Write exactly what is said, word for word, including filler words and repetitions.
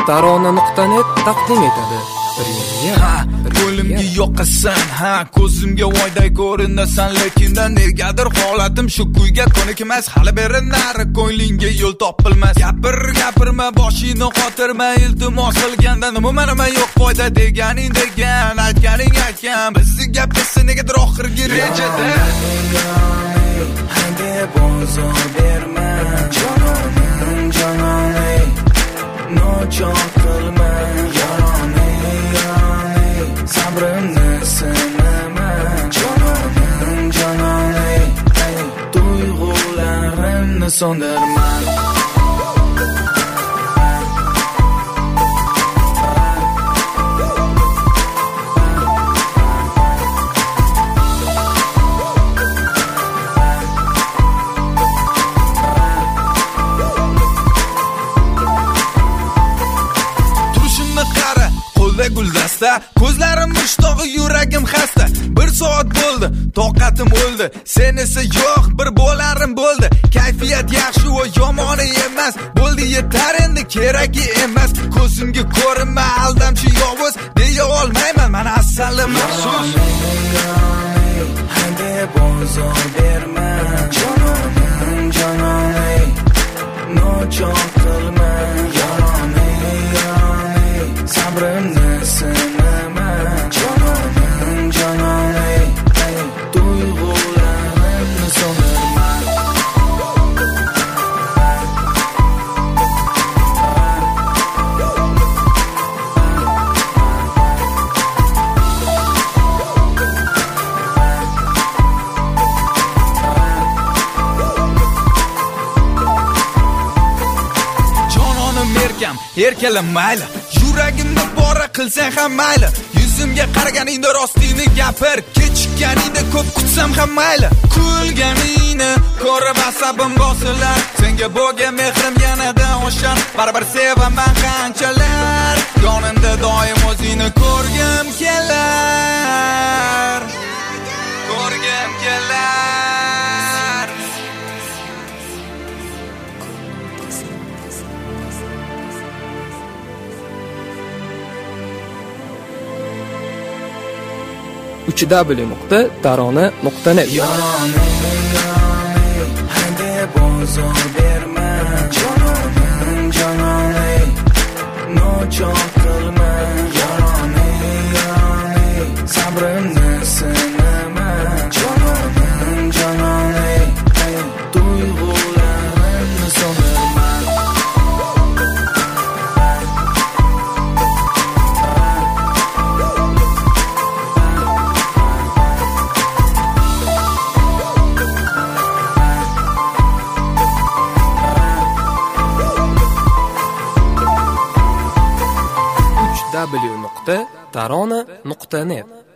tarona nuqta net taqdim etadi. Ha, qo'limga yoqasan, ha, ko'zimga voyday ko'rinasan, lekin negadir holatim shu kuyga ko'nikmas. Hali beri nari ko'nglingga yo'l topilmas. Gapir, gapirma, boshingni qotirma, iltimos qilganda nima nima yo'q foyda deganing degan, aytganing aytgan. Bizning gapimiz negadir oxirgi rejada. Hadi bozor berma, jononim, jononim, nochor qilma, yononim, yononim, sabrimni sinama, jononim, jononim, tuyg'ularimni so'ndirma. Guldasta, ko'zlarim mushtog'i, yuragim xasta. Bir soat bo'ldi, toqatim o'ldi. Sen esa yo'q, bir bo'larim bo'ldi. Kayfiyat yaxshi va yomoni emas. Bo'ldi yetar endi, keragi emas. Ko'zimga ko'rinma, aldamchi yovuz. Deya olmayman, men asali maxsus. Hadi bozor berma, jononim, jononim, nochor qilma, yononim, yononim, sabrimni sinama, jononim, jononim, tuyg'ularimni so'ndirma. Jononim erkam, erkalim mayli. Yuragimni bora qilsang ham mayli. Yuzimga qaraganingda rostini gapir. Kechikkaningda ko'p kutsam ham mayli. Kulganingni ko'rib asabim bosilar. Senga bo'lgan mehrim yanada oshar. Baribir sevaman qanchalar. Yonimda doim o'zingni ko'rgim kelar. Ko'rgim kelar. uch w nuqta tarona nuqta net. Yononim, yononim, hadi bozor berma, jononim, jononim, nochor qilma, yononim, yononim, sabrimni sinama, jononim, jononim, tuyg'ularimni so'ndirma. w nuqta tarona nuqta net